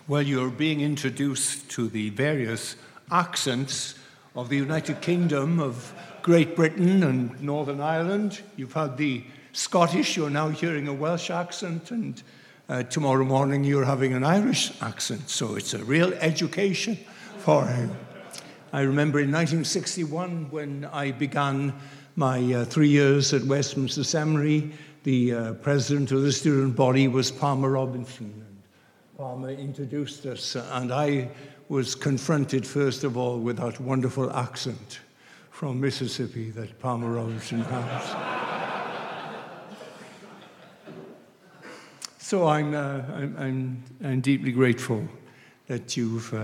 Well, you're being introduced to the various accents of the United Kingdom of Great Britain and Northern Ireland. You've had the Scottish, you're now hearing a Welsh accent, and tomorrow morning you're having an Irish accent. So it's a real education for you. I remember in 1961 when I began my 3 years at Westminster Seminary, the president of the student body was Palmer Robinson. Palmer introduced us, and I was confronted, first of all, with that wonderful accent from Mississippi that Palmer Robinson has. So I'm deeply grateful that you've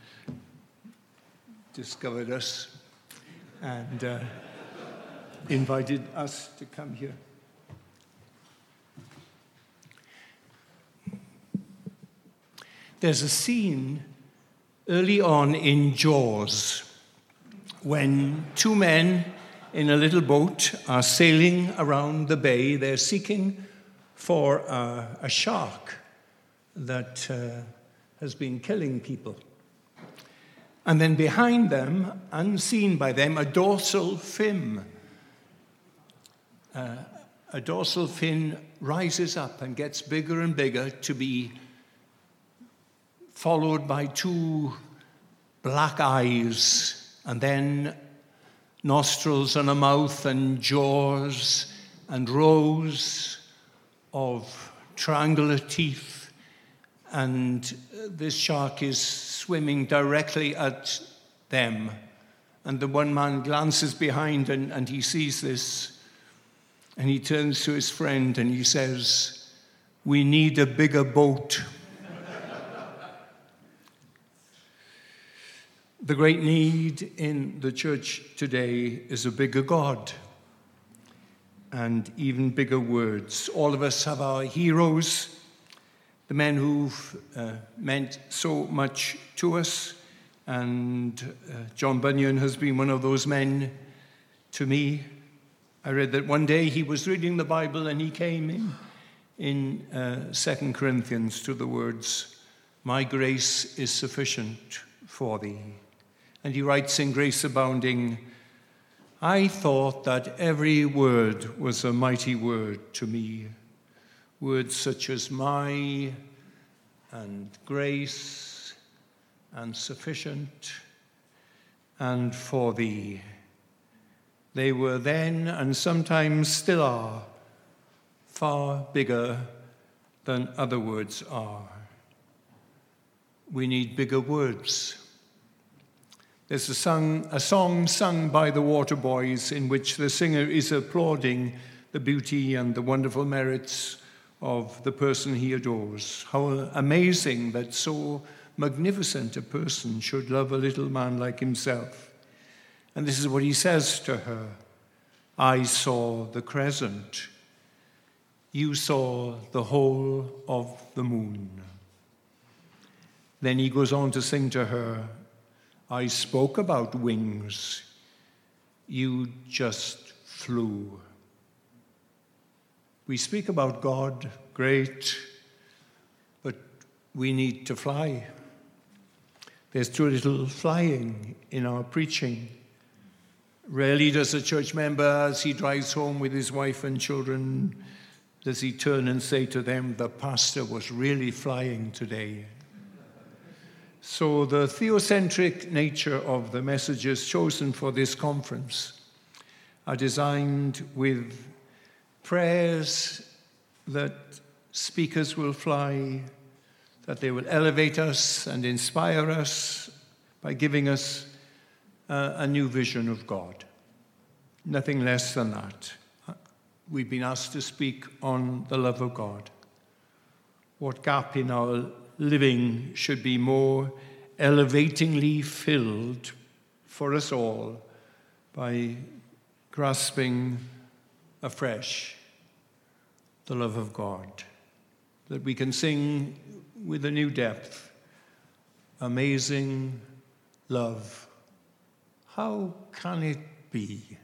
discovered us and invited us to come here. There's a scene early on in Jaws when two men in a little boat are sailing around the bay. They're seeking for a shark that has been killing people. And then behind them, unseen by them, a dorsal fin. A dorsal fin rises up and gets bigger and bigger to be followed by two black eyes, and then nostrils and a mouth and jaws and rows of triangular teeth. And this shark is swimming directly at them. And the one man glances behind and he sees this. And he turns to his friend and he says, "We need a bigger boat." The great need in the church today is a bigger God and even bigger words. All of us have our heroes, the men who've meant so much to us, and John Bunyan has been one of those men to me. I read that one day he was reading the Bible and he came in 2 Corinthians to the words, "My grace is sufficient for thee." And he writes in Grace Abounding, "I thought that every word was a mighty word to me. Words such as my and grace and sufficient and for thee. They were then and sometimes still are far bigger than other words are." We need bigger words. There's a song sung by the Waterboys in which the singer is applauding the beauty and the wonderful merits of the person he adores. How amazing that so magnificent a person should love a little man like himself. And this is what he says to her: "I saw the crescent. You saw the whole of the moon." Then he goes on to sing to her, "I spoke about wings. You just flew." We speak about God, great, but we need to fly. There's too little flying in our preaching. Rarely does a church member, as he drives home with his wife and children, does he turn and say to them, "The pastor was really flying today." So the theocentric nature of the messages chosen for this conference are designed with prayers that speakers will fly, that they will elevate us and inspire us by giving us a new vision of God. Nothing less than that. We've been asked to speak on the love of God. What gap in our living should be more elevatingly filled for us all by grasping afresh the love of God, that we can sing with a new depth, "Amazing love, how can it be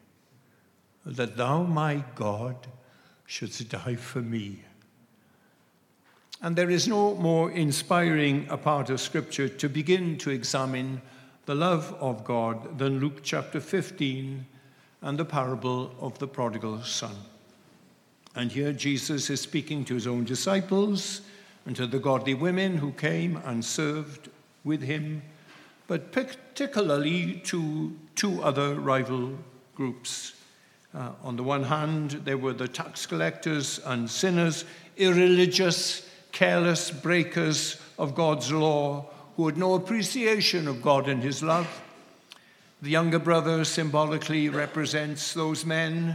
that thou, my God, shouldst die for me?" And there is no more inspiring a part of Scripture to begin to examine the love of God than Luke chapter 15 and the parable of the prodigal son. And here Jesus is speaking to his own disciples and to the godly women who came and served with him, but particularly to two other rival groups. On the one hand, there were the tax collectors and sinners, irreligious, careless breakers of God's law, who had no appreciation of God and his love. The younger brother symbolically represents those men,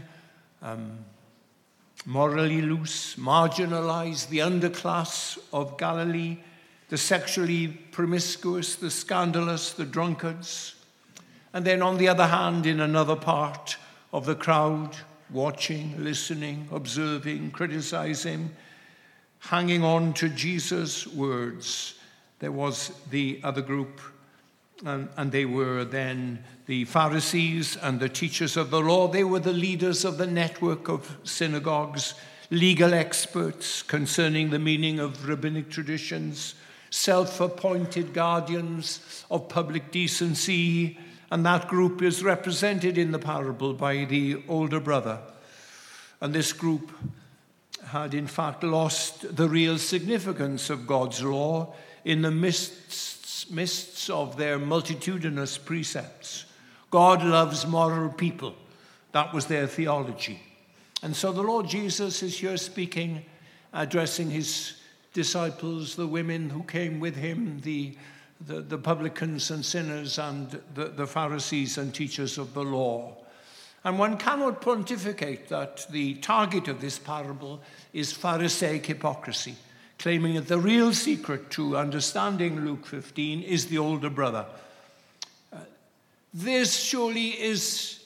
morally loose, marginalized, the underclass of Galilee, the sexually promiscuous, the scandalous, the drunkards. And then on the other hand, in another part of the crowd, watching, listening, observing, criticizing, hanging on to Jesus' words, there was the other group, and they were then the Pharisees and the teachers of the law. They were the leaders of the network of synagogues, legal experts concerning the meaning of rabbinic traditions, self-appointed guardians of public decency, and that group is represented in the parable by the older brother. And this group had in fact lost the real significance of God's law in the mists of their multitudinous precepts. God loves moral people. That was their theology. And so the Lord Jesus is here speaking, addressing his disciples, the women who came with him, the publicans and sinners, and the Pharisees and teachers of the law. And one cannot pontificate that the target of this parable is Pharisaic hypocrisy, claiming that the real secret to understanding Luke 15 is the older brother. This surely is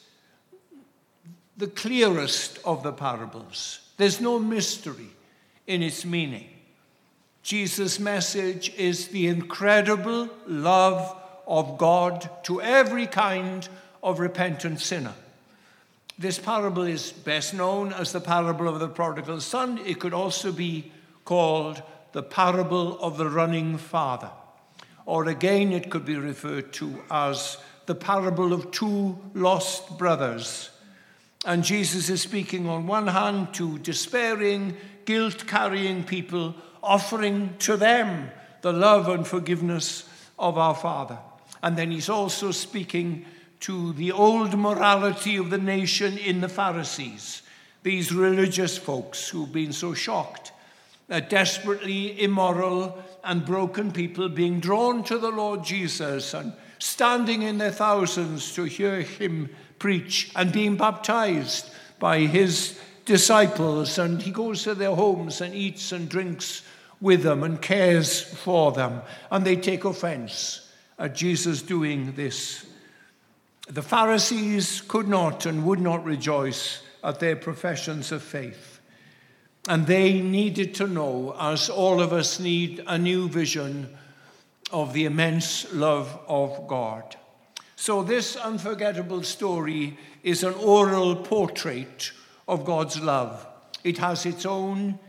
the clearest of the parables. There's no mystery in its meaning. Jesus' message is the incredible love of God to every kind of repentant sinner. This parable is best known as the parable of the prodigal son. It could also be called the parable of the running father. Or again, it could be referred to as the parable of two lost brothers. And Jesus is speaking on one hand to despairing, guilt-carrying people, offering to them the love and forgiveness of our Father. And then he's also speaking to the old morality of the nation in the Pharisees, these religious folks who've been so shocked at desperately immoral and broken people being drawn to the Lord Jesus and standing in their thousands to hear him preach and being baptized by his disciples. And he goes to their homes and eats and drinks with them and cares for them. And they take offense at Jesus doing this. The Pharisees could not and would not rejoice at their professions of faith. And they needed to know, as all of us need, a new vision of the immense love of God. So this unforgettable story is an oral portrait of God's love. It has its own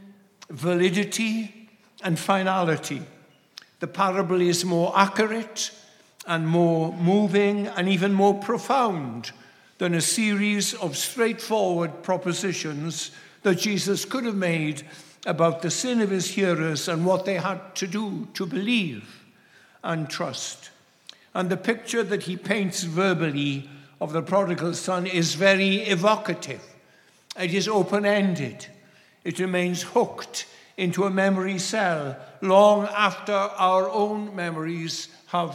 validity and finality. The parable is more accurate and more moving and even more profound than a series of straightforward propositions that Jesus could have made about the sin of his hearers and what they had to do to believe and trust. And the picture that he paints verbally of the prodigal son is very evocative. It is open-ended. It remains hooked into a memory cell long after our own memories have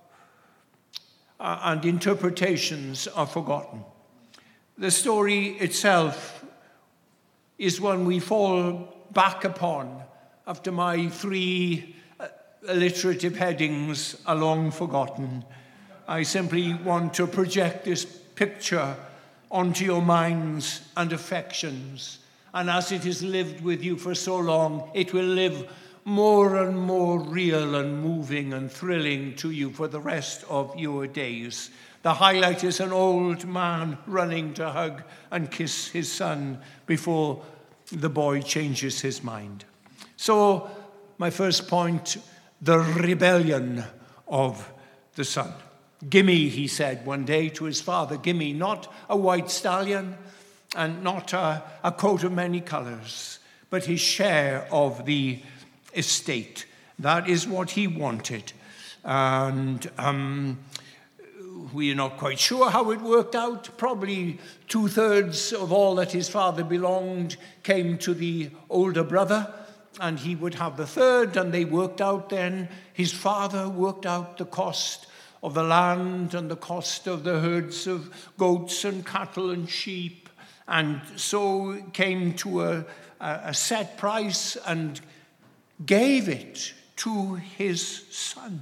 and interpretations are forgotten. The story itself is one we fall back upon after my 3 alliterative headings are long forgotten. I simply want to project this picture onto your minds and affections. And as it has lived with you for so long, it will live more and more real and moving and thrilling to you for the rest of your days. The highlight is an old man running to hug and kiss his son before the boy changes his mind. So my first point, the rebellion of the son. Gimme, he said one day to his father, gimme not a white stallion and not a coat of many colors, but his share of the estate. That is what he wanted. And we are not quite sure how it worked out. Probably 2/3 of all that his father belonged came to the older brother, and he would have the third, and they worked out then. His father worked out the cost of the land and the cost of the herds of goats and cattle and sheep, and so came to a set price and gave it to his son.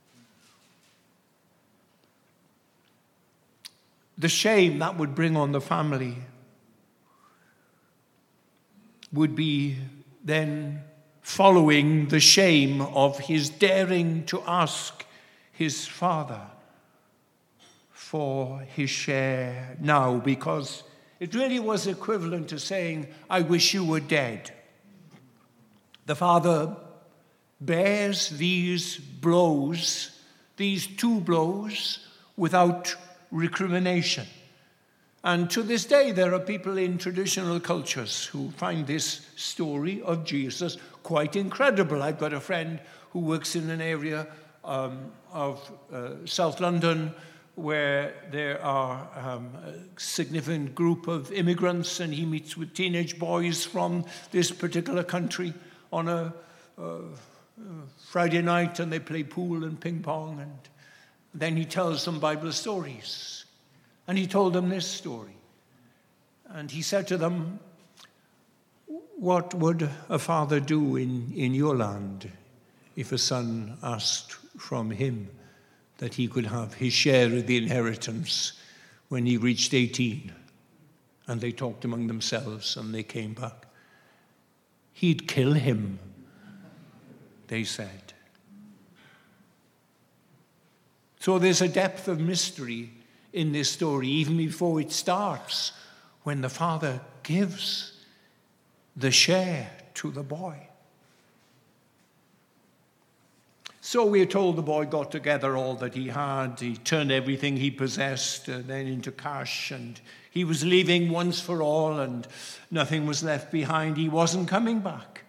The shame that would bring on the family would be then following the shame of his daring to ask his father for his share now, because it really was equivalent to saying, I wish you were dead. The father bears these blows, these two blows, without recrimination. And to this day, there are people in traditional cultures who find this story of Jesus quite incredible. I've got a friend who works in an area of South London where there are a significant group of immigrants, and he meets with teenage boys from this particular country on a Friday night, and they play pool and ping pong, and then he tells them Bible stories. And he told them this story. And he said to them, what would a father do in your land if a son asked from him that he could have his share of the inheritance when he reached 18? And they talked among themselves and they came back. He'd kill him, they said. So there's a depth of mystery in this story, even before it starts, when the father gives the share to the boy. So we are told the boy got together all that he had. He turned everything he possessed then into cash, and he was leaving once for all, and nothing was left behind. He wasn't coming back.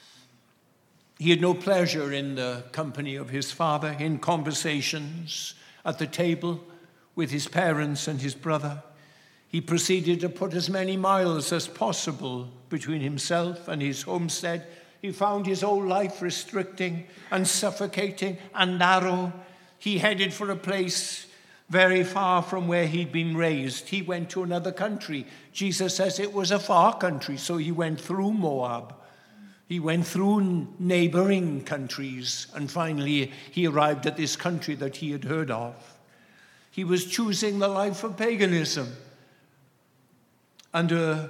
He had no pleasure in the company of his father, in conversations at the table with his parents and his brother. He proceeded to put as many miles as possible between himself and his homestead. He found his whole life restricting and suffocating and narrow. He headed for a place very far from where he'd been raised. He went to another country. Jesus says it was a far country, so he went through Moab. He went through neighboring countries, and finally he arrived at this country that he had heard of. He was choosing the life of paganism and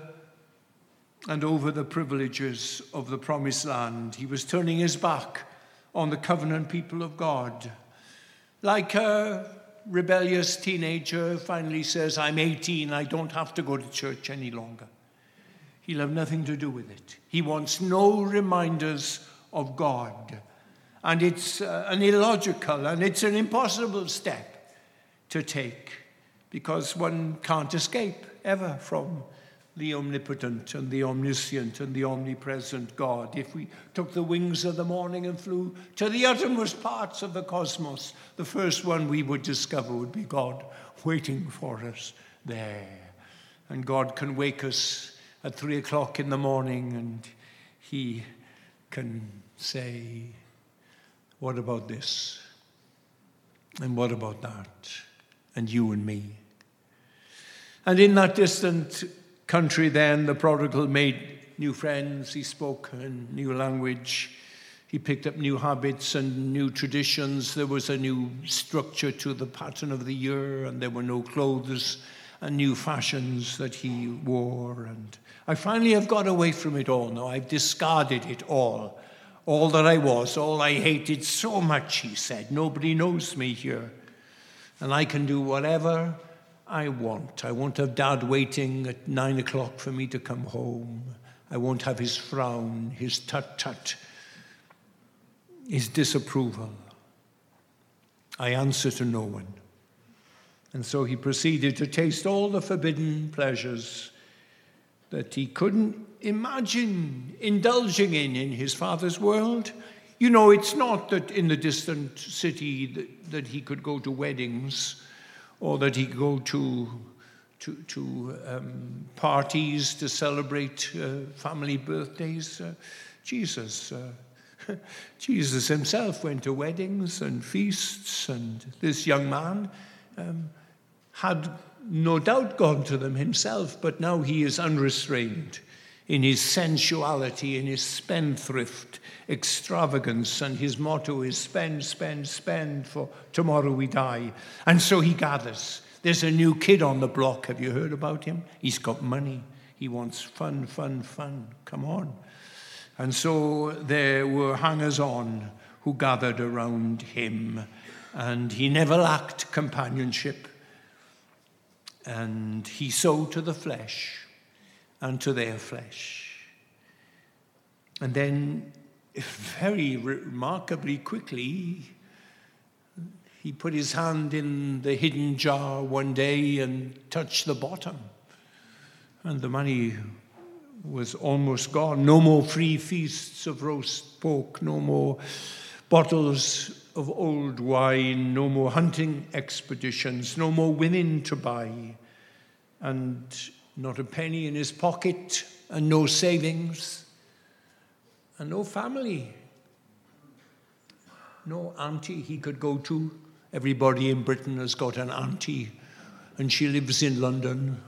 over the privileges of the promised land. He was turning his back on the covenant people of God. Like a rebellious teenager finally says, I'm 18, I don't have to go to church any longer. He'll have nothing to do with it. He wants no reminders of God. And it's an illogical and it's an impossible step to take, because one can't escape ever from the omnipotent and the omniscient and the omnipresent God. If we took the wings of the morning and flew to the uttermost parts of the cosmos, the first one we would discover would be God waiting for us there. And God can wake us at 3 o'clock in the morning, and he can say, what about this? And what about that? And you and me. And in that distant country then, the prodigal made new friends. He spoke a new language. He picked up new habits and new traditions. There was a new structure to the pattern of the year, and there were no clothes and new fashions that he wore. And I finally have got away from it all now. I've discarded it all that I was, all I hated so much, he said. Nobody knows me here, and I can do whatever I want. I won't have Dad waiting at 9 o'clock for me to come home. I won't have his frown, his tut-tut. his disapproval. I answer to no one. And so he proceeded to taste all the forbidden pleasures that he couldn't imagine indulging in his father's world. You know, it's not that in the distant city that he could go to weddings or that he could go to parties to celebrate family birthdays. Jesus himself went to weddings and feasts, and this young man had no doubt gone to them himself, but now he is unrestrained in his sensuality, in his spendthrift extravagance, and his motto is spend, spend, spend, for tomorrow we die. And so he gathers. There's a new kid on the block. Have you heard about him? He's got money. He wants fun, fun, fun. Come on. And so there were hangers-on who gathered around him, and he never lacked companionship. And he sowed to the flesh and to their flesh. And then, very remarkably quickly, he put his hand in the hidden jar one day and touched the bottom. And the money was almost gone. No more free feasts of roast pork, no more bottles of old wine, no more hunting expeditions, no more women to buy, and not a penny in his pocket, and no savings, and no family, no auntie he could go to. Everybody in Britain has got an auntie, and she lives in London.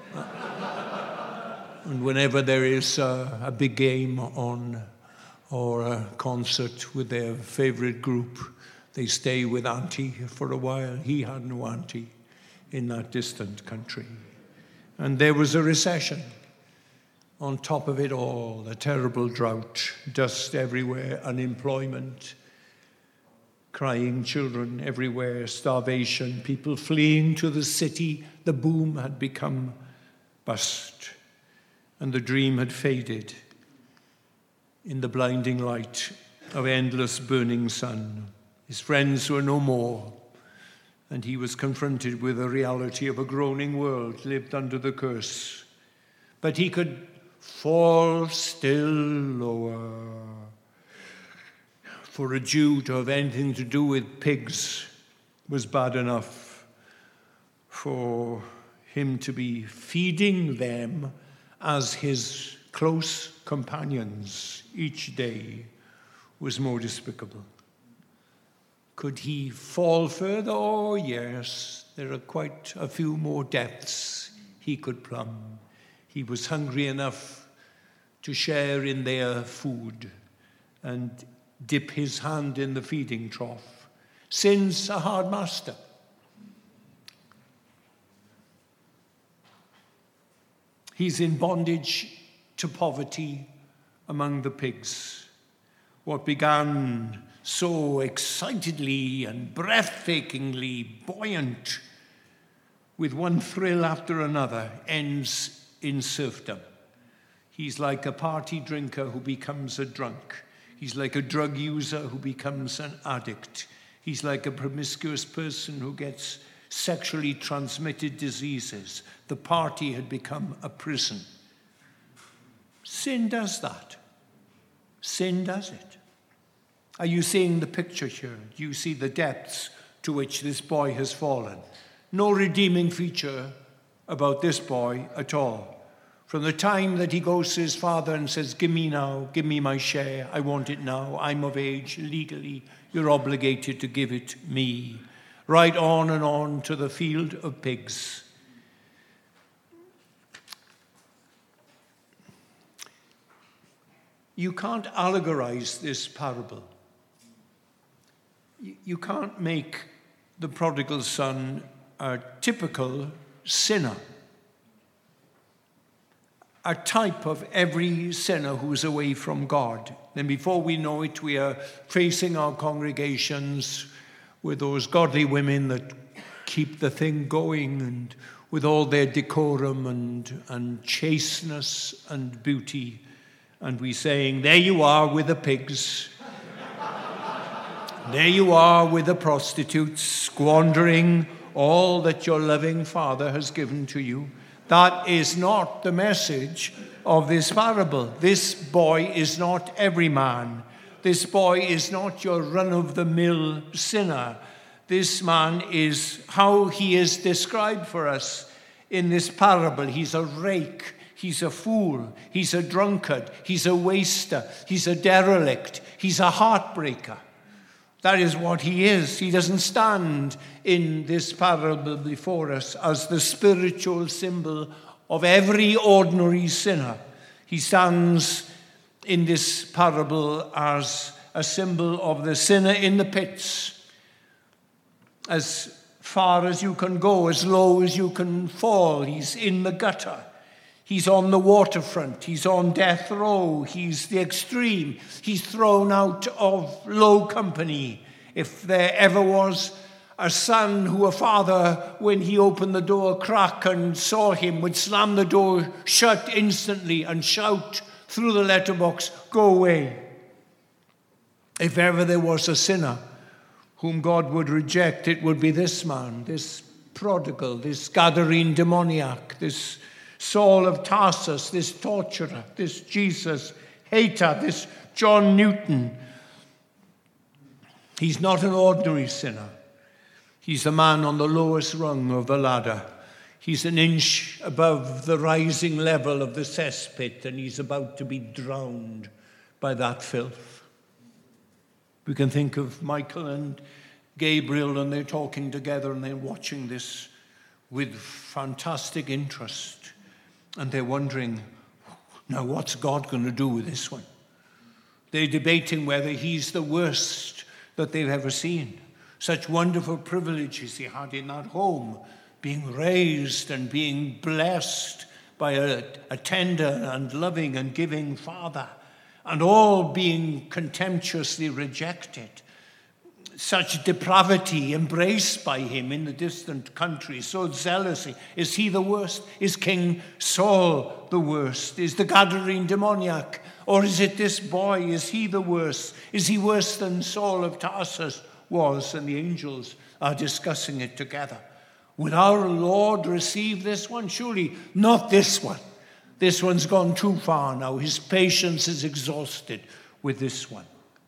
And whenever there is a big game on or a concert with their favorite group, they stay with auntie for a while. He had no auntie in that distant country. And there was a recession. On top of it all, a terrible drought, dust everywhere, unemployment, crying children everywhere, starvation, people fleeing to the city. The boom had become bust, and the dream had faded in the blinding light of endless burning sun. His friends were no more, and he was confronted with the reality of a groaning world lived under the curse. But he could fall still lower. For a Jew to have anything to do with pigs was bad enough. For him to be feeding them as his close companions each day was more despicable. Could he fall further? Oh, yes, there are quite a few more depths he could plumb. He was hungry enough to share in their food and dip his hand in the feeding trough. Sin's a hard master. He's in bondage to poverty among the pigs. What began so excitedly and breathtakingly buoyant with one thrill after another ends in serfdom. He's like a party drinker who becomes a drunk. He's like a drug user who becomes an addict. He's like a promiscuous person who gets sexually transmitted diseases. The party had become a prison. Sin does that. Sin does it. Are you seeing the picture here? Do you see the depths to which this boy has fallen? No redeeming feature about this boy at all. From the time that he goes to his father and says, give me now, give me my share, I want it now, I'm of age, legally, you're obligated to give it me. Right on and on to the field of pigs. You can't allegorize this parable. You can't make the prodigal son a typical sinner, a type of every sinner who's away from God. Then before we know it, we are facing our congregations with those godly women that keep the thing going, and with all their decorum and chasteness and beauty. And we saying, there you are with the pigs. There you are with the prostitutes, squandering all that your loving Father has given to you. That is not the message of this parable. This boy is not every man. This boy is not your run-of-the-mill sinner. This man is how he is described for us in this parable. He's a rake. He's a fool. He's a drunkard. He's a waster. He's a derelict. He's a heartbreaker. That is what he is. He doesn't stand in this parable before us as the spiritual symbol of every ordinary sinner. He stands in this parable as a symbol of the sinner in the pits. As far as you can go, as low as you can fall, he's in the gutter. He's on the waterfront. He's on death row. He's the extreme. He's thrown out of low company. If there ever was a son who a father, when he opened the door a crack and saw him, would slam the door shut instantly and shout through the letterbox, "Go away." If ever there was a sinner whom God would reject, it would be this man, this prodigal, this Gadarene demoniac, this Saul of Tarsus, this torturer, this Jesus hater, this John Newton. He's not an ordinary sinner. He's a man on the lowest rung of the ladder. He's an inch above the rising level of the cesspit, and he's about to be drowned by that filth. We can think of Michael and Gabriel, and they're talking together, and they're watching this with fantastic interest. And they're wondering, now what's God going to do with this one? They're debating whether he's the worst that they've ever seen. Such wonderful privileges he had in that home, being raised and being blessed by a tender and loving and giving father, and all being contemptuously rejected. Such depravity embraced by him in the distant country, so zealously. Is he the worst? Is King Saul the worst? Is the Gadarene demoniac? Or is it this boy? Is he the worst? Is he worse than Saul of Tarsus was? And the angels are discussing it together. Will our Lord receive this one? Surely not this one. This one's gone too far now. His patience is exhausted with this one.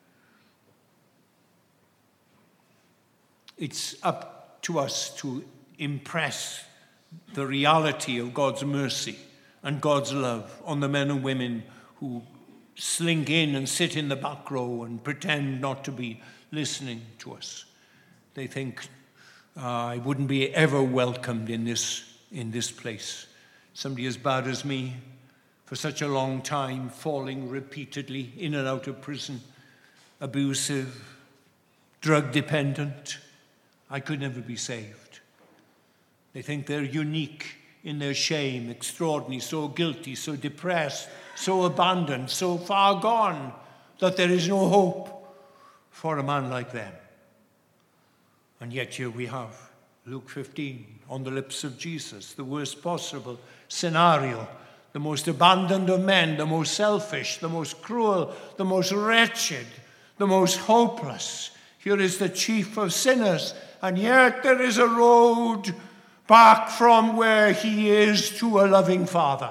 It's up to us to impress the reality of God's mercy and God's love on the men and women who slink in and sit in the back row and pretend not to be listening to us. They think, I wouldn't be ever welcomed in this place. Somebody as bad as me, for such a long time, falling repeatedly in and out of prison, abusive, drug dependent. I could never be saved. They think they're unique in their shame, extraordinary, so guilty, so depressed, so abandoned, so far gone, that there is no hope for a man like them. And yet here we have Luke 15 on the lips of Jesus, the worst possible scenario, the most abandoned of men, the most selfish, the most cruel, the most wretched, the most hopeless. Here is the chief of sinners, and yet there is a road back from where he is to a loving Father.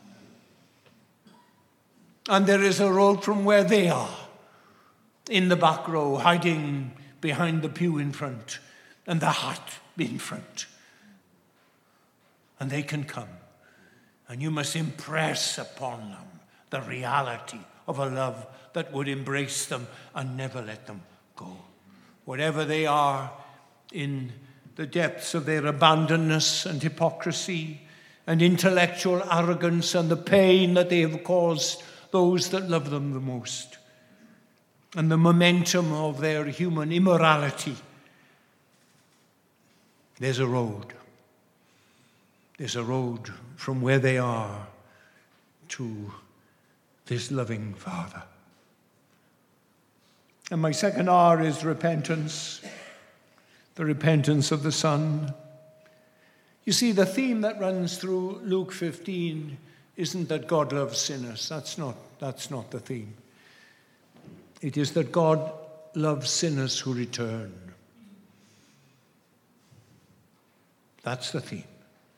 And there is a road from where they are, in the back row, hiding behind the pew in front, and the hat in front. And they can come, and you must impress upon them the reality of a love that would embrace them and never let them go. Whatever they are in the depths of their abandonness and hypocrisy and intellectual arrogance and the pain that they have caused those that love them the most, and the momentum of their human immorality, there's a road. There's a road from where they are to this loving Father. And my second R is repentance, the repentance of the Son. You see, the theme that runs through Luke 15 isn't that God loves sinners. That's not the theme. It is that God loves sinners who return. That's the theme.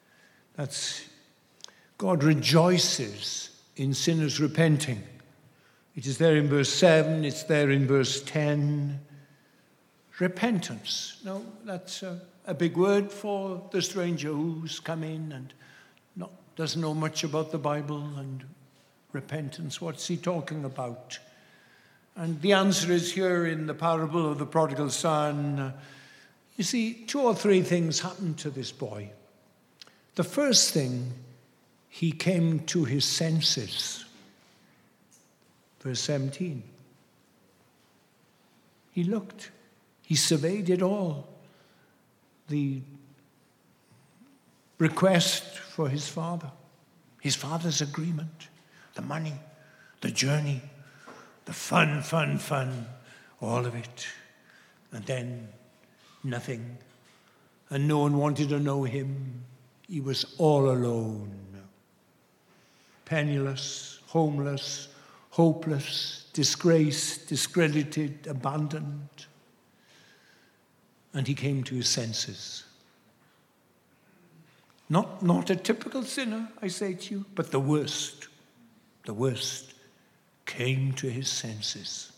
God rejoices in sinners repenting. It is there in verse 7, it's there in verse 10. Repentance. Now, that's a big word for the stranger who's come in and doesn't know much about the Bible. And repentance, what's he talking about? And the answer is here in the parable of the prodigal son. You see, 2 or 3 things happened to this boy. The first thing, he came to his senses. Verse 17. He looked. He surveyed it all. The request for his father's agreement, the money, the journey, the fun, all of it. And then nothing. And no one wanted to know him. He was all alone. Penniless, homeless, hopeless, disgraced, discredited, abandoned. And he came to his senses. Not a typical sinner, I say to you, but the worst came to his senses.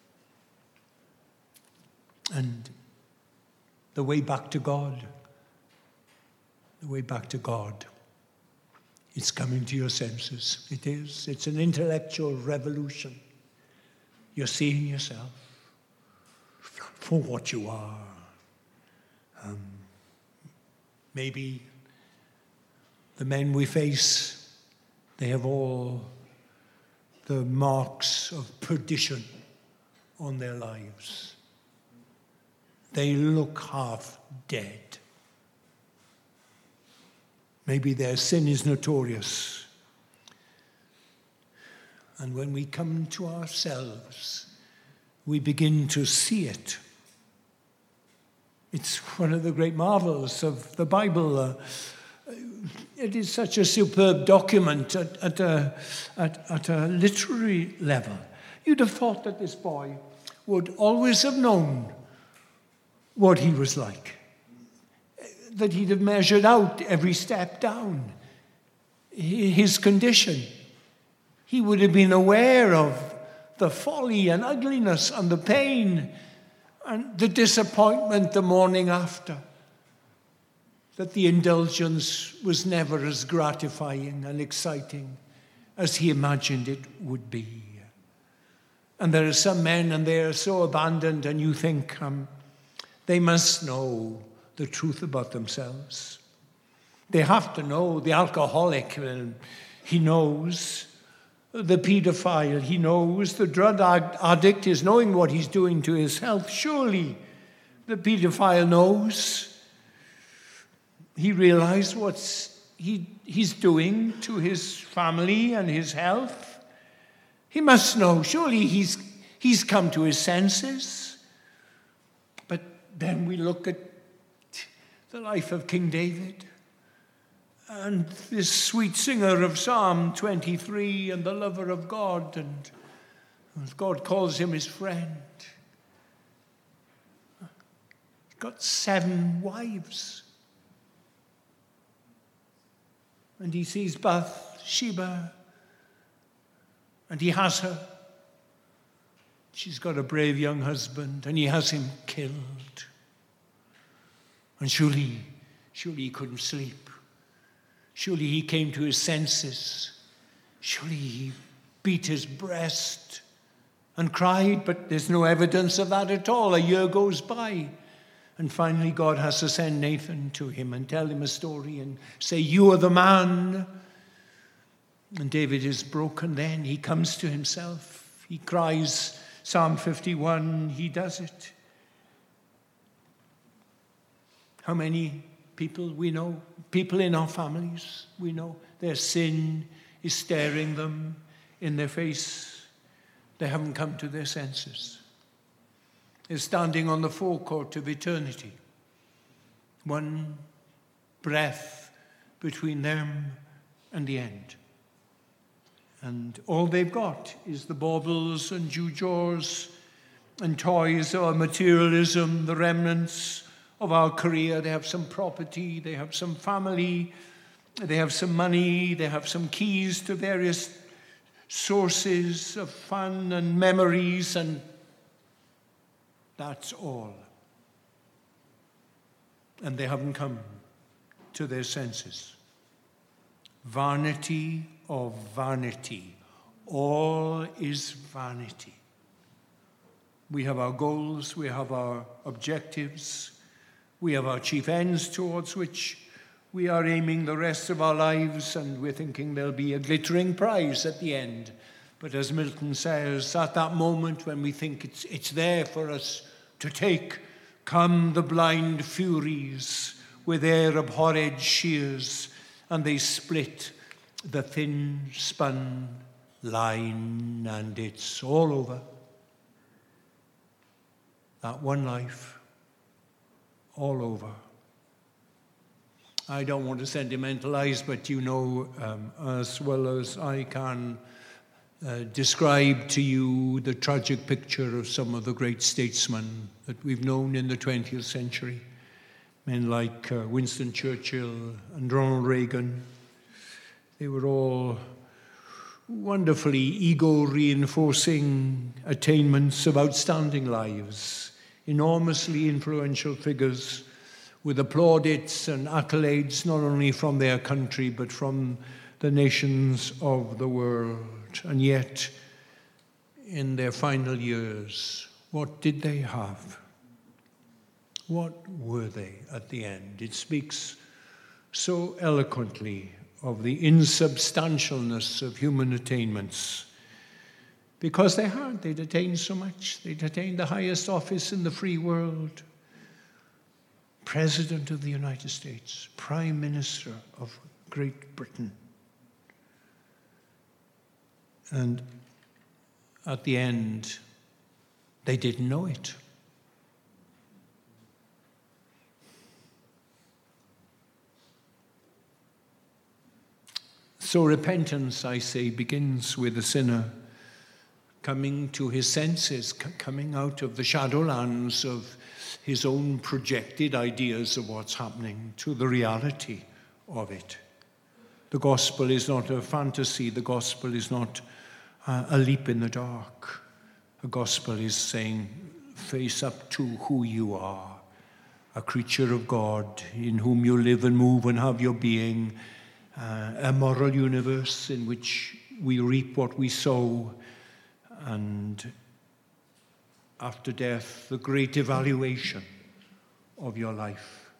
And the way back to God, it's coming to your senses. It is. It's an intellectual revolution. You're seeing yourself for what you are. Maybe the men we face, they have all the marks of perdition on their lives. They look half dead. Maybe their sin is notorious. And when we come to ourselves, we begin to see it. It's one of the great marvels of the Bible. It is such a superb document at a literary level. You'd have thought that this boy would always have known what he was like, that he'd have measured out every step down his condition. He would have been aware of the folly and ugliness and the pain and the disappointment the morning after, that the indulgence was never as gratifying and exciting as he imagined it would be. And there are some men, and they are so abandoned, and you think they must know the truth about themselves. They have to know. The alcoholic, he knows. The paedophile, he knows. The drug addict is knowing what he's doing to his health. Surely the paedophile knows. He realized what he's doing to his family and his health. He must know. Surely he's come to his senses. But then we look at the life of King David. And this sweet singer of Psalm 23 and the lover of God, and God calls him his friend. He's got 7 wives. And he sees Bathsheba, and he has her. She's got a brave young husband, and he has him killed. And surely he couldn't sleep. Surely he came to his senses. Surely he beat his breast and cried, but there's no evidence of that at all. A year goes by. And finally God has to send Nathan to him and tell him a story and say, you are the man. And David is broken then. He comes to himself. He cries, Psalm 51, he does it. How many people we know, people in our families, we know their sin is staring them in their face. They haven't come to their senses. They're standing on the forecourt of eternity. One breath between them and the end. And all they've got is the baubles and gewgaws and toys or materialism, the remnants of our career. They have some property, they have some family, they have some money, they have some keys to various sources of fun and memories, and that's all. And they haven't come to their senses. Vanity of vanity. All is vanity. We have our goals, we have our objectives, we have our chief ends towards which we are aiming the rest of our lives, and we're thinking there'll be a glittering prize at the end. But as Milton says, at that moment when we think it's there for us to take, come the blind furies with their abhorred shears, and they split the thin spun line, and it's all over. That one life, all over. I don't want to sentimentalize, but you know as well as I can describe to you the tragic picture of some of the great statesmen that we've known in the 20th century. Men like Winston Churchill and Ronald Reagan. They were all wonderfully ego-reinforcing attainments of outstanding lives, enormously influential figures with applaudits and accolades not only from their country but from the nations of the world. And yet, in their final years, what did they have? What were they at the end? It speaks so eloquently of the insubstantialness of human attainments, because they'd attained so much. They'd attained the highest office in the free world. President of the United States, Prime Minister of Great Britain. And at the end, they didn't know it. So repentance, I say, begins with the sinner coming to his senses, coming out of the shadowlands of his own projected ideas of what's happening to the reality of it. The gospel is not a fantasy. The gospel is not a leap in the dark. The gospel is saying, face up to who you are, a creature of God in whom you live and move and have your being, a moral universe in which we reap what we sow, and after death, the great evaluation of your life.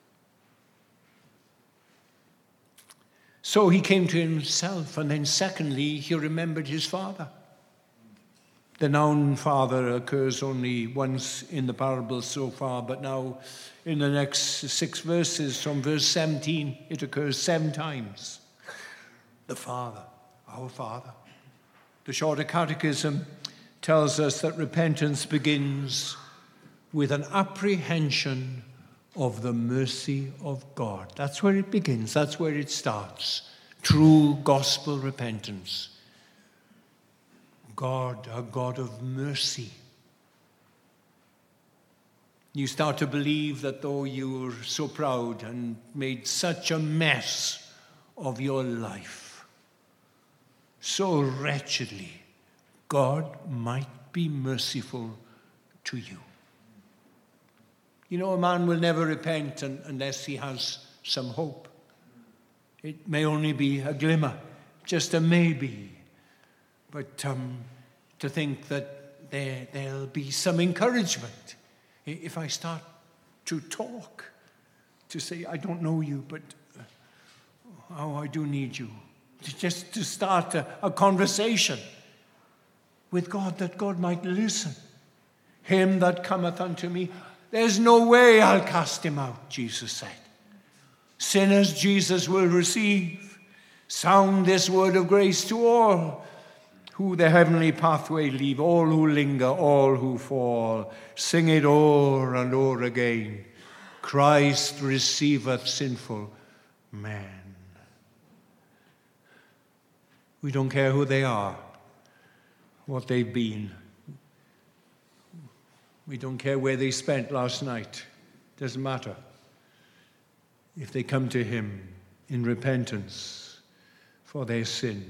So he came to himself, and then secondly, he remembered his father. The noun father occurs only once in the parable so far, but now in the next 6 verses, from verse 17, it occurs 7 times. The Father, our Father. The Shorter Catechism tells us that repentance begins with an apprehension of the mercy of God. That's where it begins. That's where it starts. True gospel repentance. God, a God of mercy. You start to believe that though you were so proud and made such a mess of your life, so wretchedly, God might be merciful to you. You know, a man will never repent unless he has some hope. It may only be a glimmer, just a maybe. But to think that there'll be some encouragement if I start to talk, to say, I don't know you, but I do need you. Just to start a conversation with God, that God might listen. Him that cometh unto me, there's no way I'll cast him out, Jesus said. Sinners Jesus will receive. Sound this word of grace to all who the heavenly pathway leave, all who linger, all who fall. Sing it o'er and o'er again. Christ receiveth sinful men. We don't care who they are, what they've been. We don't care where they spent last night. Doesn't matter. If they come to him in repentance for their sin,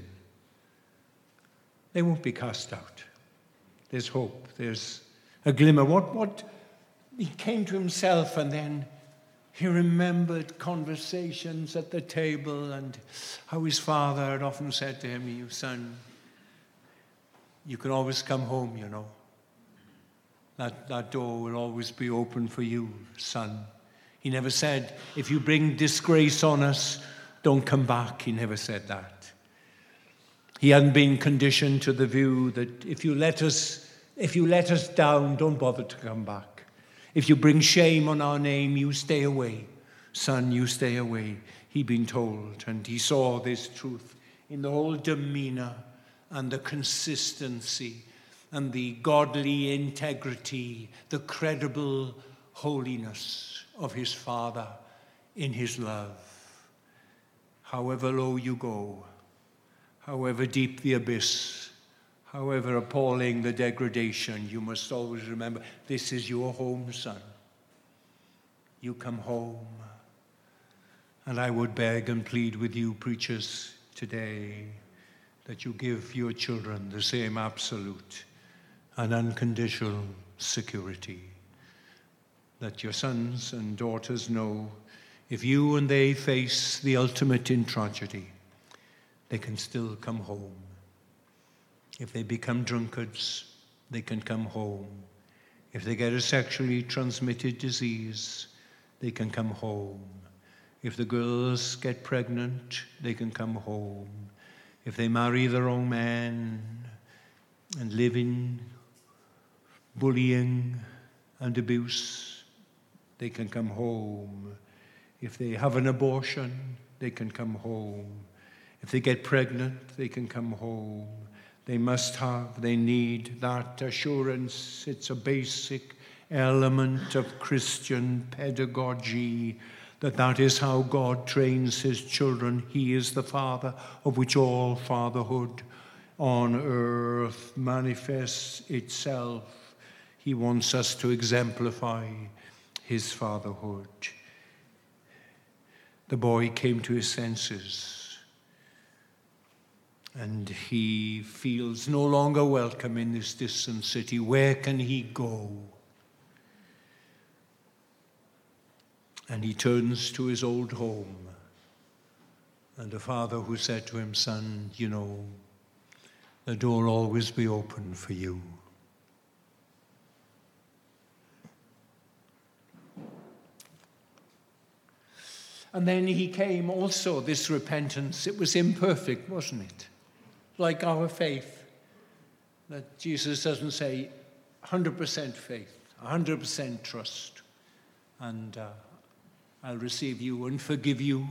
they won't be cast out. There's hope. There's a glimmer. What he came to himself, and then he remembered conversations at the table and how his father had often said to him, "You son, you can always come home, you know. That door will always be open for you, son." He never said, "If you bring disgrace on us, don't come back." He never said that. He hadn't been conditioned to the view that if you let us down, don't bother to come back. If you bring shame on our name, you stay away. Son, you stay away. He'd been told, and he saw this truth in the whole demeanor and the consistency and the godly integrity, the credible holiness of his father in his love. However low you go, however deep the abyss, however appalling the degradation, you must always remember, this is your home, son. You come home. And I would beg and plead with you, preachers, today, that you give your children the same absolute and unconditional security. That your sons and daughters know, if you and they face the ultimate in tragedy, they can still come home. If they become drunkards, they can come home. If they get a sexually transmitted disease, they can come home. If the girls get pregnant, they can come home. If they marry the wrong man and live in bullying and abuse, they can come home. If they have an abortion, they can come home. If they get pregnant, they can come home. They need that assurance. It's a basic element of Christian pedagogy, that is how God trains his children. He is the Father of which all fatherhood on earth manifests itself. He wants us to exemplify his fatherhood. The boy came to his senses, and he feels no longer welcome in this distant city. Where can he go? And he turns to his old home, and a father who said to him, "Son, you know, the door will always be open for you." And then he came also, this repentance. It was imperfect, wasn't it? Like our faith, that Jesus doesn't say 100% faith, 100% trust, and I'll receive you and forgive you.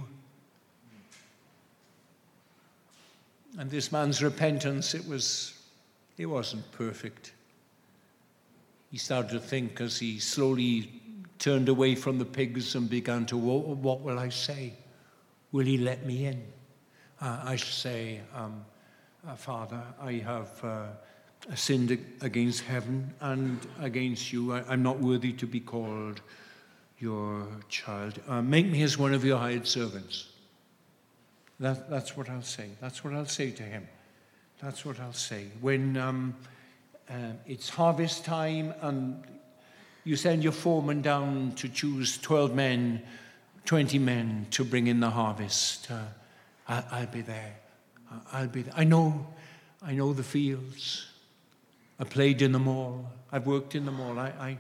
And this man's repentance, it wasn't perfect. He started to think as he slowly turned away from the pigs and began to, what will I say? Will he let me in? I should say, Father, I have sinned against heaven and against you. I'm not worthy to be called your child. Make me as one of your hired servants. That's what I'll say. That's what I'll say to him. That's what I'll say. When it's harvest time and you send your foreman down to choose 12 men, 20 men to bring in the harvest, I'll be there. I'll be there. I know the fields. I played in the mall. I've worked in the mall. I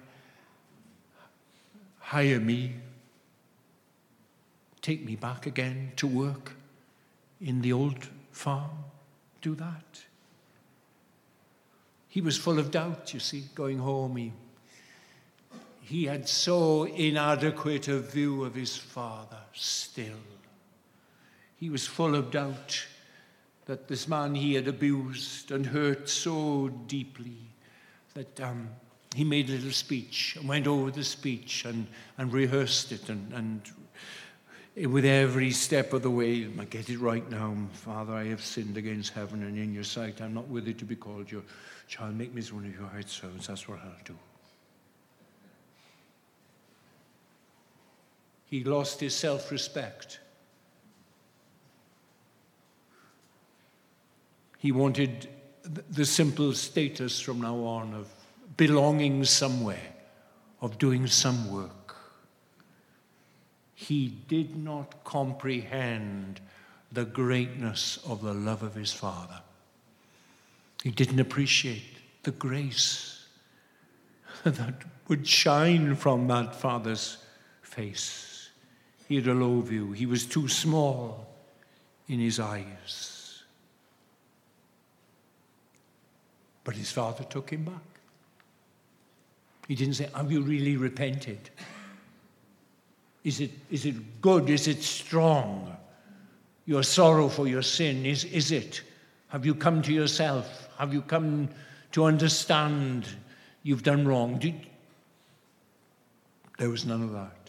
hire me. Take me back again to work in the old farm. Do that. He was full of doubt, you see, going home. He had so inadequate a view of his father still. He was full of doubt that this man he had abused and hurt so deeply that he made a little speech and went over the speech and rehearsed it and with every step of the way, I get it right now, Father, I have sinned against heaven and in your sight. I'm not worthy to be called your child. Make me as one of your hired servants. That's what I'll do. He lost his self-respect. He wanted the simple status from now on of belonging somewhere, of doing some work. He did not comprehend the greatness of the love of his Father. He didn't appreciate the grace that would shine from that Father's face. He had a low view. He was too small in his eyes. But his Father took him back. He didn't say, have you really repented? Is it good? Is it strong? Your sorrow for your sin, is it? Have you come to yourself? Have you come to understand you've done wrong? There was none of that.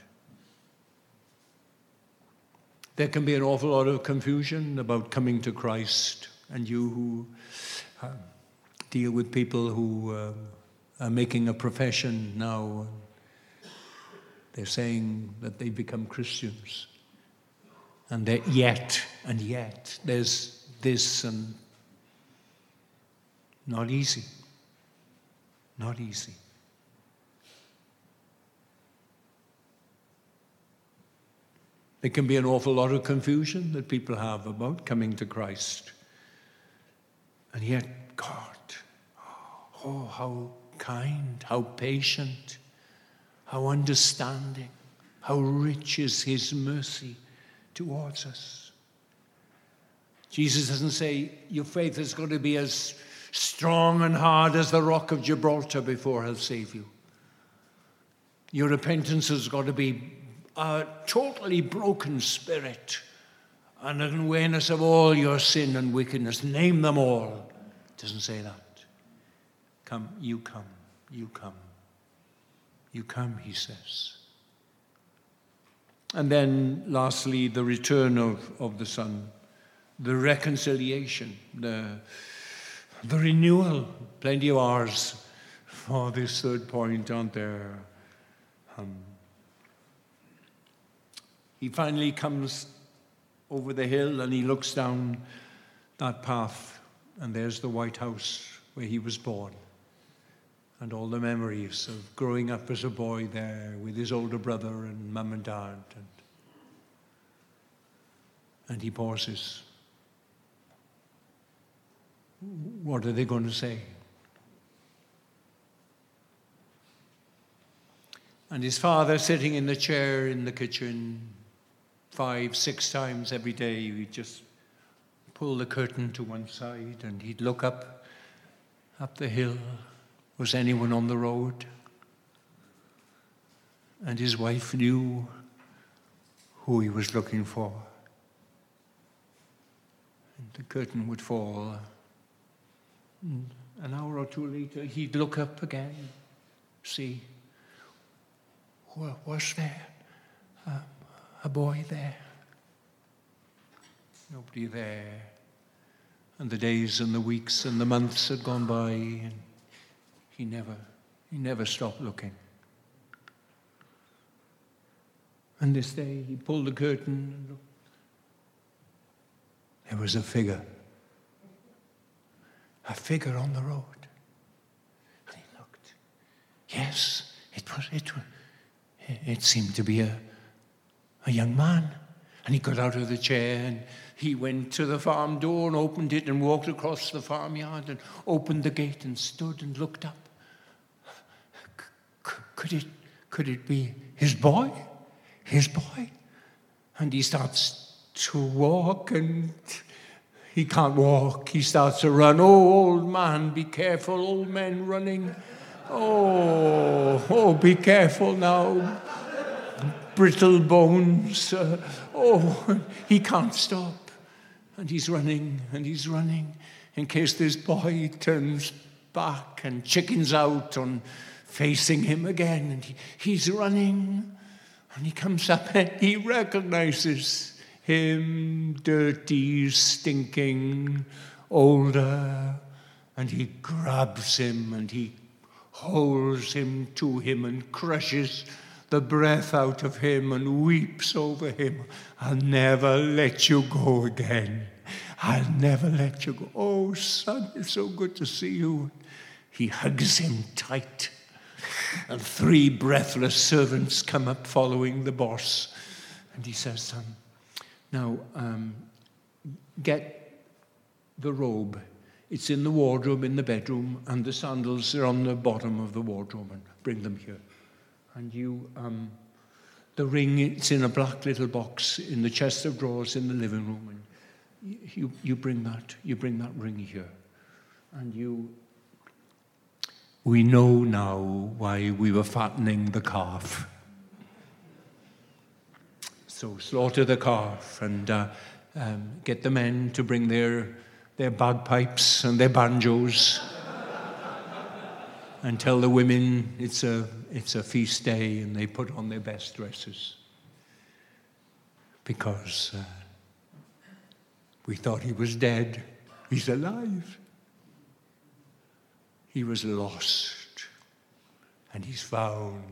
There can be an awful lot of confusion about coming to Christ, and you who deal with people who are making a profession now. They're saying that they've become Christians. And yet, there's this, and not easy. Not easy. There can be an awful lot of confusion that people have about coming to Christ. And yet, God, oh, how kind, how patient, how understanding, how rich is his mercy towards us. Jesus doesn't say your faith is going to be as strong and hard as the rock of Gibraltar before I'll save you. Your repentance has got to be a totally broken spirit and an awareness of all your sin and wickedness. Name them all. It doesn't say that. Come, you come, you come. You come, he says. And then, lastly, the return of the Son, the reconciliation, the renewal. Plenty of hours for this third point, aren't there? He finally comes over the hill and he looks down that path, and there's the White House where he was born. And all the memories of growing up as a boy there with his older brother and mum and dad. And he pauses. What are they going to say? And his father sitting in the chair in the kitchen 5-6 times every day, he'd just pull the curtain to one side and he'd look up the hill. Was anyone on the road? And his wife knew who he was looking for. And the curtain would fall. And an hour or two later, he'd look up again, see, was there a boy there? Nobody there. And the days and the weeks and the months had gone by, and he never stopped looking. And this day, he pulled the curtain and looked. There was a figure on the road. And he looked. Yes, it seemed to be a young man. And he got out of the chair and he went to the farm door and opened it and walked across the farmyard and opened the gate and stood and looked up. Could it be his boy? His boy? And he starts to walk and he can't walk. He starts to run. Oh, old man, be careful. Old men running. Oh, be careful now. Brittle bones. He can't stop. And he's running in case this boy turns back and chickens out on facing him again. And he's running. And he comes up and he recognizes him, dirty, stinking, older. And he grabs him and he holds him to him and crushes the breath out of him and weeps over him. I'll never let you go again. I'll never let you go. Oh, son, it's so good to see you. He hugs him tight. And 3 breathless servants come up following the boss. And he says, now, get the robe. It's in the wardrobe in the bedroom, and the sandals are on the bottom of the wardrobe, and bring them here. And you, the ring, it's in a black little box in the chest of drawers in the living room. And you bring that ring here. And we know now why we were fattening the calf. So slaughter the calf and get the men to bring their bagpipes and their banjos and tell the women it's a feast day, and they put on their best dresses because we thought he was dead. He's alive. He was lost, and he's found.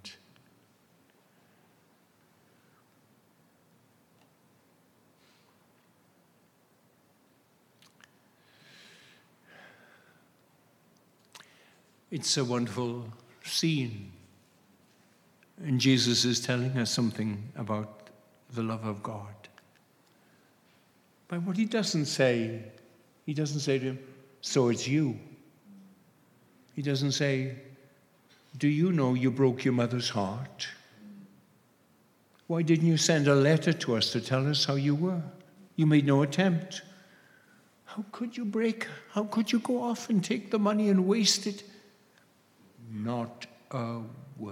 It's a wonderful scene. And Jesus is telling us something about the love of God. But what he doesn't say to him, so it's you. He doesn't say, do you know you broke your mother's heart? Why didn't you send a letter to us to tell us how you were? You made no attempt. How could you how could you go off and take the money and waste it? Not a word.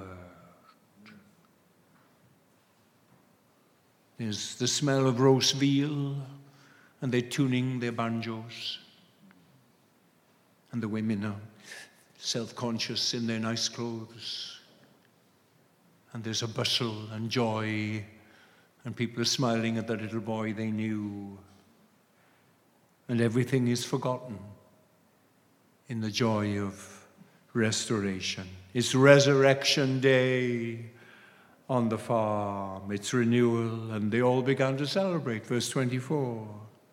There's the smell of roast veal, and they're tuning their banjos. And the women are self-conscious in their nice clothes. And there's a bustle and joy, and people are smiling at the little boy they knew. And everything is forgotten in the joy of restoration. It's Resurrection Day on the farm. It's renewal, and they all began to celebrate. Verse 24.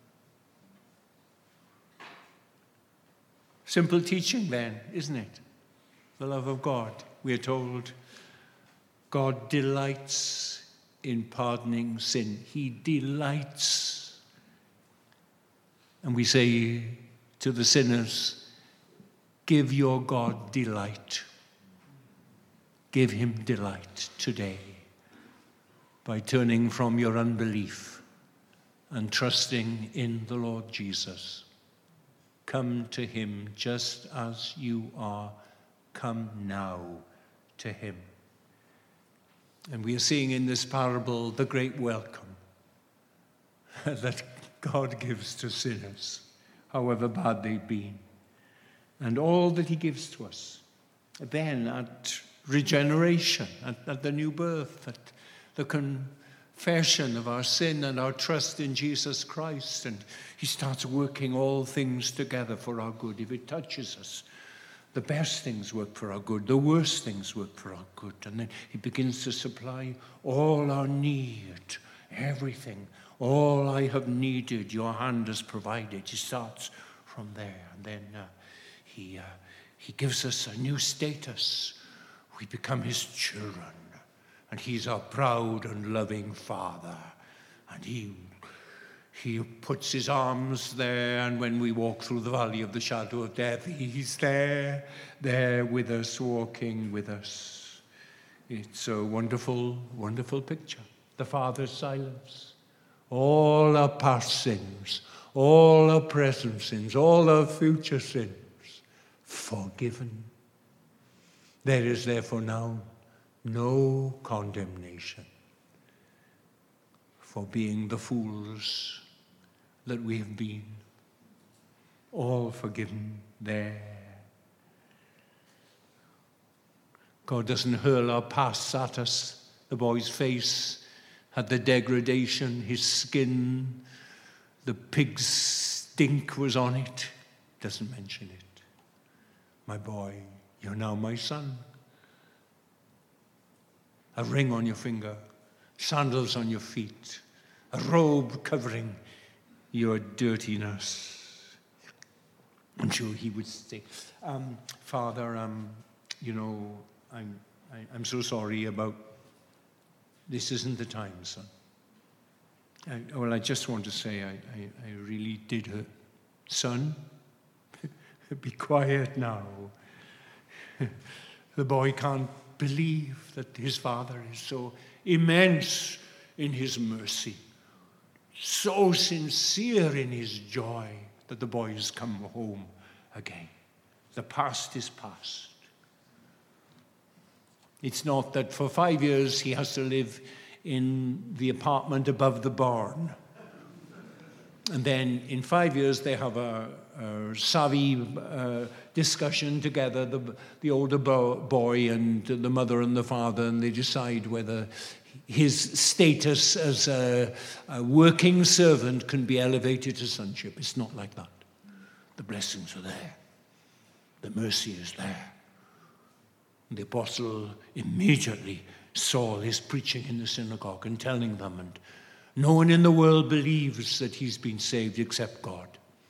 Simple teaching then, isn't it? The love of God. We are told God delights in pardoning sin. He delights. And we say to the sinners, give your God delight. Give him delight today by turning from your unbelief and trusting in the Lord Jesus. Come to him just as you are. Come now to him. And we are seeing in this parable the great welcome that God gives to sinners, however bad they've been, and all that he gives to us. Then at regeneration, at the new birth, at the confession of our sin and our trust in Jesus Christ, and he starts working all things together for our good. If it touches us, the best things work for our good, the worst things work for our good, and then he begins to supply all our need, everything. All I have needed, your hand has provided. He starts from there, and then he gives us a new status. We become his children, and he's our proud and loving Father, and he puts his arms there, and when we walk through the valley of the shadow of death, he's there with us, walking with us. It's a wonderful, wonderful picture. The Father's silence. All our past sins, all our present sins, all our future sins, forgiven. There is therefore now no condemnation for being the fools that we have been. All forgiven there. God doesn't hurl our pasts at us. The boy's face had the degradation, his skin, the pig's stink was on it. Doesn't mention it. My boy, you're now my son. a ring on your finger, sandals on your feet, a robe covering your dirtiness. I'm sure he would say, Father, I'm so sorry about, this isn't the time, son. I just want to say I really did hurt. Son, be quiet now. The boy can't believe that his father is so immense in his mercy, so sincere in his joy that the boy has come home again. The past is past. It's not that for 5 years he has to live in the apartment above the barn. And then in 5 years they have a savvy discussion together, the older boy and the mother and the father, and they decide whether his status as a working servant can be elevated to sonship. It's not like that. The blessings are there. The mercy is there. And the apostle immediately Saul is preaching in the synagogue and telling them, and no one in the world believes that he's been saved except God.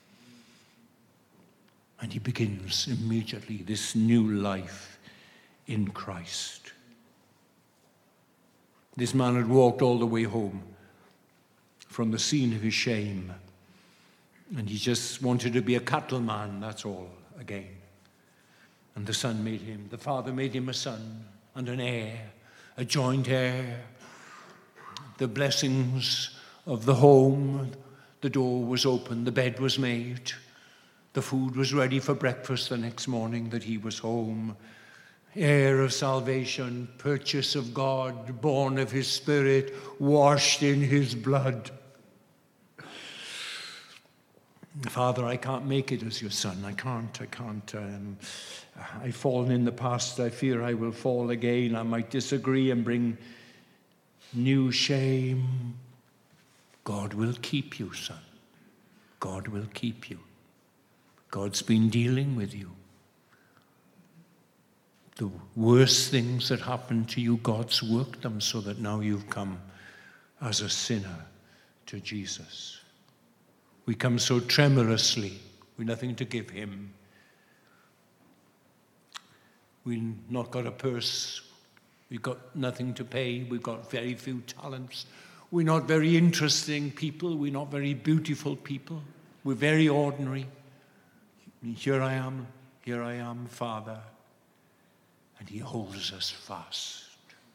And he begins immediately this new life in Christ. This man had walked all the way home from the scene of his shame, and he just wanted to be a cattleman, that's all, again. And the father made him a son and an heir, a joint heir. The blessings of the home, the door was open, the bed was made, the food was ready for breakfast the next morning that he was home. Heir of salvation, purchase of God, born of his Spirit, washed in his blood. Father, I can't make it as your son. I can't. I've fallen in the past. I fear I will fall again. I might disagree and bring new shame. God will keep you, son. God will keep you. God's been dealing with you. The worst things that happened to you, God's worked them so that now you've come as a sinner to Jesus. We come so tremulously, with nothing to give him. We've not got a purse. We've got nothing to pay. We've got very few talents. We're not very interesting people. We're not very beautiful people. We're very ordinary. Here I am, Father. And he holds us fast.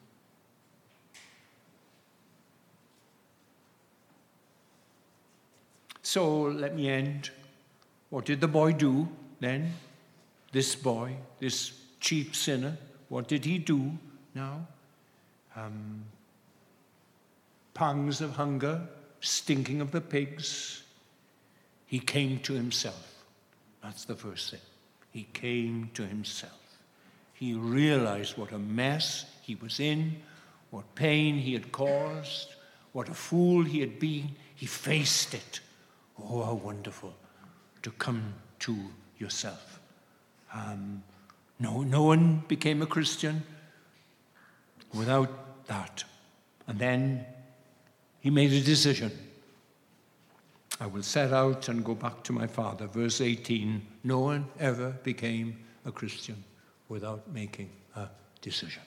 So let me end. What did the boy do then? This boy, this chief sinner, what did he do now? Pangs of hunger, stinking of the pigs. He came to himself. That's the first thing. He came to himself. He realized what a mess he was in, what pain he had caused, what a fool he had been. He faced it. Oh, how wonderful to come to yourself. No one became a Christian without that. And then he made a decision. I will set out and go back to my father. Verse 18, no one ever became a Christian without making a decision.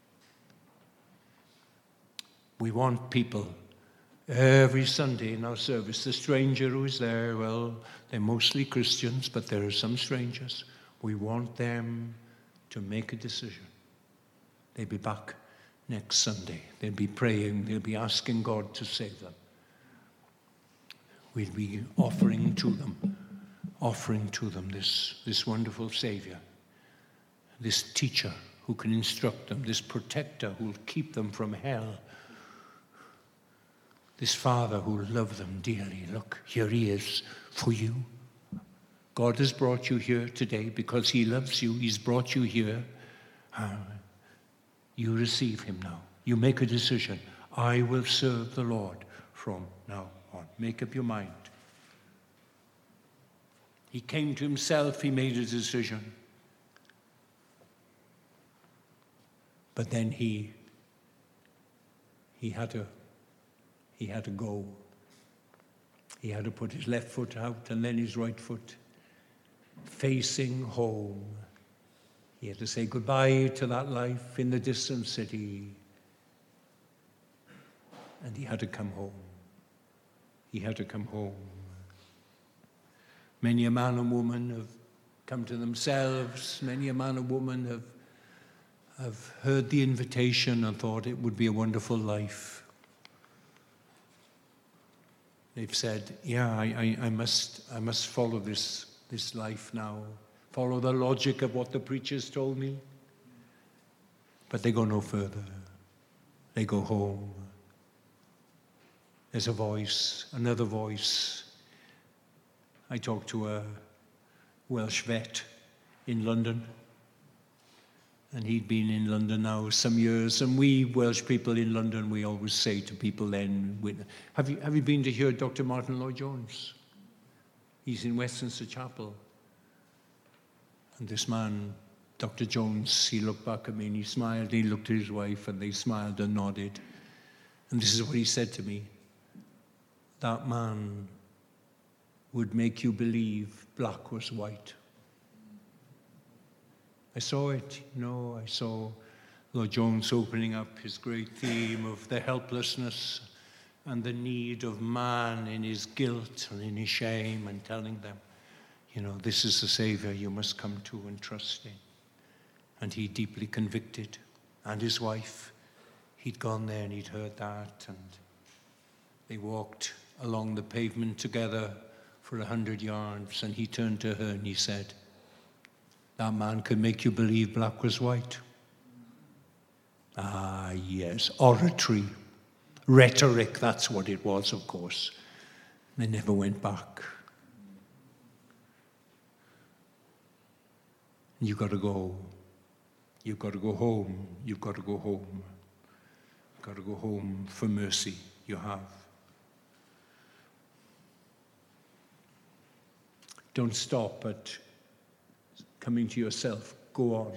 We want people every Sunday in our service. The stranger who is there, well, they're mostly Christians, but there are some strangers. We want them to make a decision. They'll be back next Sunday. They'll be praying. They'll be asking God to save them. We'll be offering to them this wonderful Savior, this teacher who can instruct them, this protector who will keep them from hell, this Father who will love them dearly. Look, here he is for you. God has brought you here today because he loves you. He's brought you here. You receive him now. You make a decision. I will serve the Lord from now on. Make up your mind. He came to himself. He made a decision. But then he he had to go. He had to put his left foot out and then his right foot, facing home. He had to say goodbye to that life in the distant city. And he had to come home. He had to come home. Many a man and woman have come to themselves. Many a man and woman have heard the invitation and thought it would be a wonderful life. They've said, yeah, I must follow this life now, follow the logic of what the preachers told me. But they go no further. They go home. There's a voice, another voice. I talked to a Welsh vet in London, and he'd been in London now some years, and we Welsh people in London, we always say to people then, have you been to hear Dr. Martin Lloyd-Jones? He's in Westminster Chapel. And this man, Dr. Jones, he looked back at me and he smiled, he looked at his wife and they smiled and nodded. And this is what he said to me: that man would make you believe black was white. I saw it, I saw Lloyd-Jones opening up his great theme of the helplessness and the need of man in his guilt and in his shame, and telling them, this is the Savior you must come to and trust in. And he deeply convicted, and his wife, he'd gone there and he'd heard that, and they walked along the pavement together for 100 yards, and he turned to her and he said, that man could make you believe black was white. Ah, yes, oratory, rhetoric, that's what it was, of course. They never went back. You've got to go. You've got to go home. You've got to go home. You've got to go home for mercy. You have. Don't stop at coming to yourself. Go on.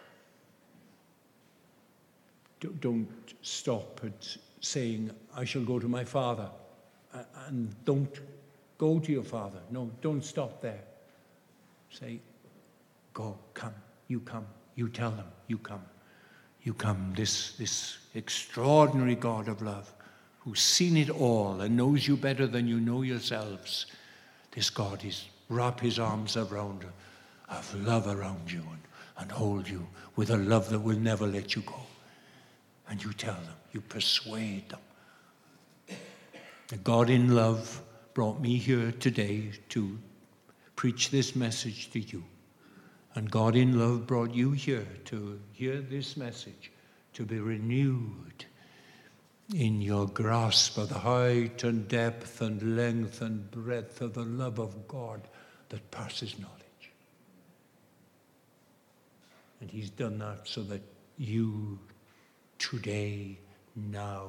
Don't stop at saying, I shall go to my Father. And don't go to your Father. No, don't stop there. Say, go, come, you tell them, you come. This extraordinary God of love, who's seen it all and knows you better than you know yourselves. This God is wrap his arms around you, have love around you and hold you with a love that will never let you go. And you tell them, you persuade them. The God in love brought me here today to preach this message to you. And God in love brought you here to hear this message, to be renewed in your grasp of the height and depth and length and breadth of the love of God that passes knowledge. And he's done that so that you today, now,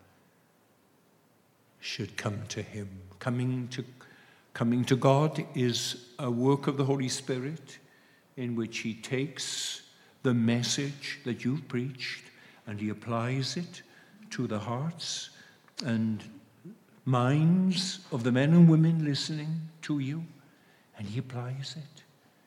should come to him. Coming to God is a work of the Holy Spirit, in which he takes the message that you've preached and he applies it to the hearts and minds of the men and women listening to you, and he applies it,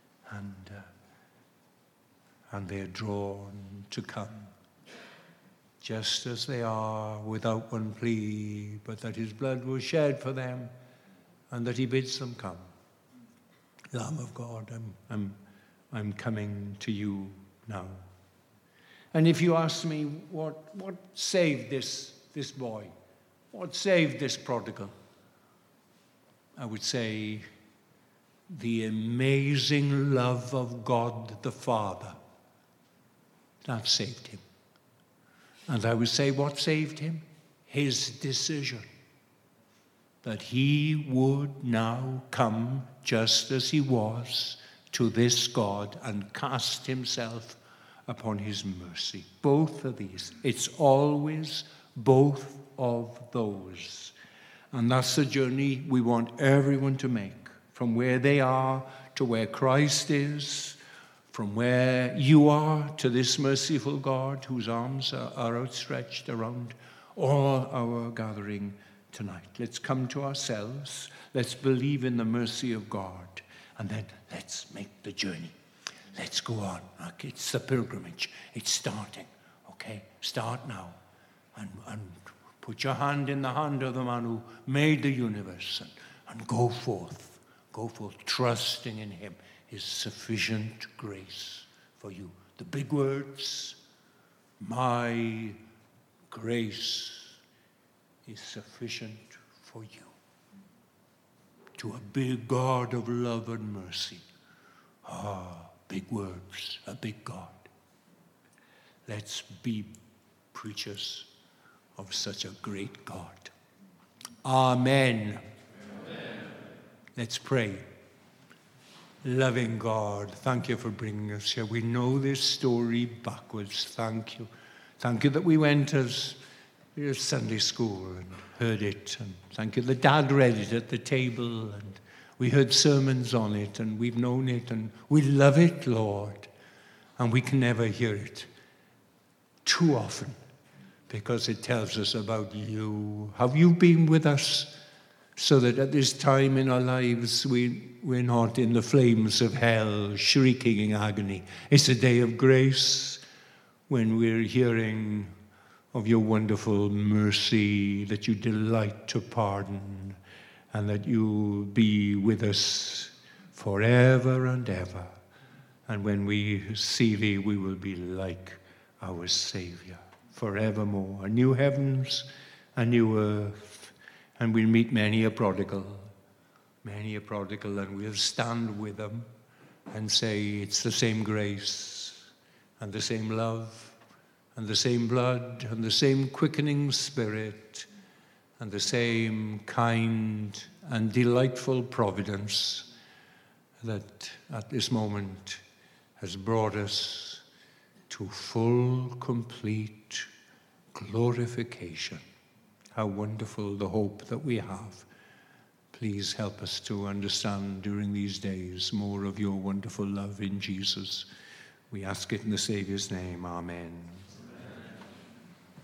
and they're drawn to come, just as they are, without one plea, but that his blood was shed for them, and that he bids them come. Lamb of God, I'm coming to you now. And if you ask me what saved this boy, what saved this prodigal, I would say the amazing love of God the Father. That saved him. And I would say what saved him? His decision that he would now come just as he was to this God and cast himself upon his mercy. Both of these. It's always both of those. And that's the journey we want everyone to make, from where they are to where Christ is, from where you are to this merciful God whose arms are outstretched around all our gathering tonight. Let's come to ourselves. Let's believe in the mercy of God. And then let's make the journey. Let's go on. Okay, it's the pilgrimage. It's starting. Okay, start now. And put your hand in the hand of the man who made the universe and go forth. Go forth, trusting in him. His sufficient grace for you. The big words, my grace is sufficient for you. To a big God of love and mercy. Big words, a big God. Let's be preachers of such a great God. Amen. Amen. Let's pray. Loving God, thank you for bringing us here. We know this story backwards. Thank you. Thank you that we went as Sunday school and heard it. And thank you that Dad read it at the table. And we heard sermons on it. And we've known it. And we love it, Lord. And we can never hear it too often because it tells us about you. Have you been with us so that at this time in our lives we're not in the flames of hell, shrieking in agony? It's a day of grace when we're hearing of your wonderful mercy, that you delight to pardon, and that you'll be with us forever and ever. And when we see thee, we will be like our Savior forevermore. A new heavens, a new earth, and we'll meet many a prodigal, and we'll stand with them and say, it's the same grace and the same love and the same blood and the same quickening spirit and the same kind and delightful providence that at this moment has brought us to full, complete glorification. How wonderful the hope that we have. Please help us to understand during these days more of your wonderful love in Jesus. We ask it in the Saviour's name. Amen.